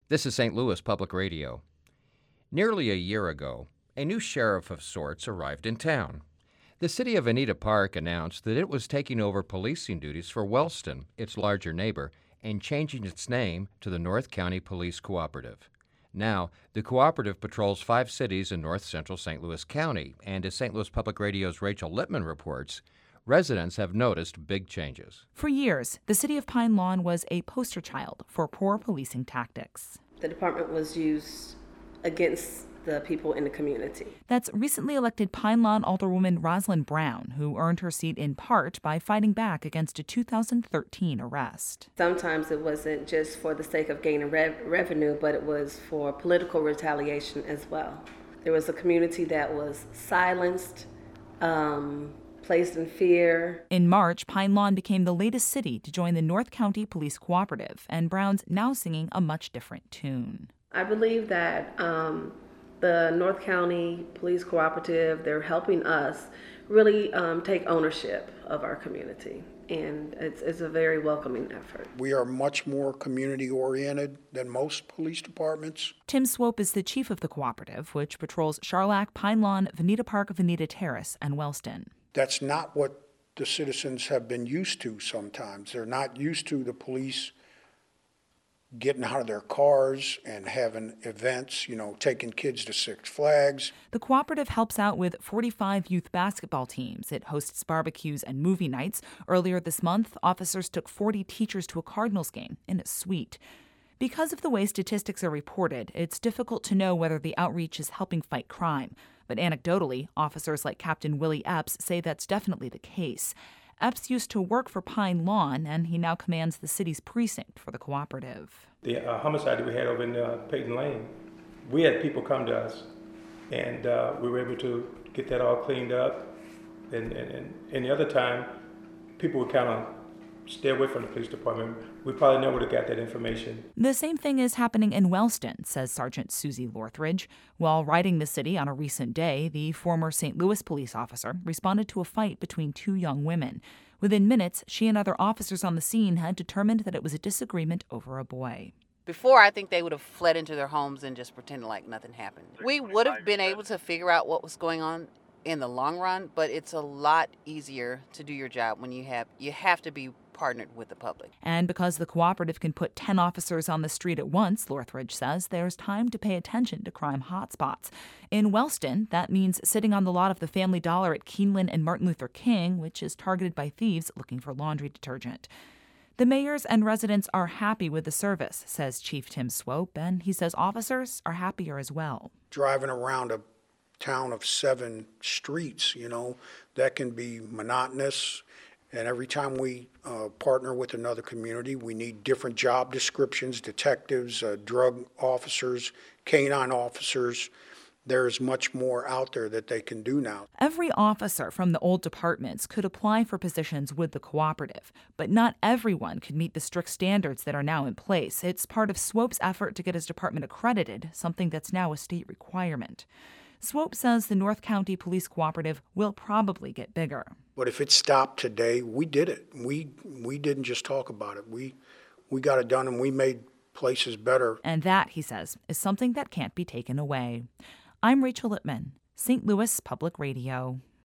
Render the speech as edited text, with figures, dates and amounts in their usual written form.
This is St. Louis Public Radio. Nearly a year ago, a new sheriff of sorts arrived in town. The city of Veneta Park announced that it was taking over policing duties for Wellston, its larger neighbor, and changing its name to the North County Police Cooperative. Now, the cooperative patrols 5 cities in north-central St. Louis County, and as St. Louis Public Radio's Rachel Lippman reports, residents have noticed big changes. For years, the city of Pine Lawn was a poster child for poor policing tactics. The department was used against the people in the community. That's recently elected Pine Lawn Alderwoman Rosalind Brown, who earned her seat in part by fighting back against a 2013 arrest. Sometimes it wasn't just for the sake of gaining revenue, but it was for political retaliation as well. There was a community that was silenced, placed in fear. In March, Pine Lawn became the latest city to join the North County Police Cooperative, and Brown's now singing a much different tune. I believe that the North County Police Cooperative, they're helping us really take ownership of our community, and it's a very welcoming effort. We are much more community-oriented than most police departments. Tim Swope is the chief of the cooperative, which patrols Charlac, Pine Lawn, Veneta Park, Veneta Terrace, and Wellston. That's not what the citizens have been used to sometimes. They're not used to the police getting out of their cars and having events, taking kids to Six Flags. The cooperative helps out with 45 youth basketball teams. It hosts barbecues and movie nights. Earlier this month, officers took 40 teachers to a Cardinals game in a suite. Because of the way statistics are reported, it's difficult to know whether the outreach is helping fight crime. But anecdotally, officers like Captain Willie Epps say that's definitely the case. Epps used to work for Pine Lawn, and he now commands the city's precinct for the cooperative. The homicide that we had over in Peyton Lane, we had people come to us, and we were able to get that all cleaned up. And the other time, people would kind of stay away from the police department. We probably never would have got that information. The same thing is happening in Wellston, says Sergeant Susie Lorthridge. While riding the city on a recent day, the former St. Louis police officer responded to a fight between 2 young women. Within minutes, she and other officers on the scene had determined that it was a disagreement over a boy. Before, I think they would have fled into their homes and just pretended like nothing happened. We would have been able to figure out what was going on in the long run, but it's a lot easier to do your job when you have to be partnered with the public. And because the cooperative can put 10 officers on the street at once, Lorthridge says, there's time to pay attention to crime hotspots. In Wellston, that means sitting on the lot of the Family Dollar at Keeneland and Martin Luther King, which is targeted by thieves looking for laundry detergent. The mayors and residents are happy with the service, says Chief Tim Swope, and he says officers are happier as well. Driving around a town of 7 streets, that can be monotonous. And every time we partner with another community, we need different job descriptions, detectives, drug officers, canine officers. There's much more out there that they can do now. Every officer from the old departments could apply for positions with the cooperative, but not everyone could meet the strict standards that are now in place. It's part of Swope's effort to get his department accredited, something that's now a state requirement. Swope says the North County Police Cooperative will probably get bigger. But if it stopped today, we did it. We didn't just talk about it. We got it done, and we made places better. And that, he says, is something that can't be taken away. I'm Rachel Lippman, St. Louis Public Radio.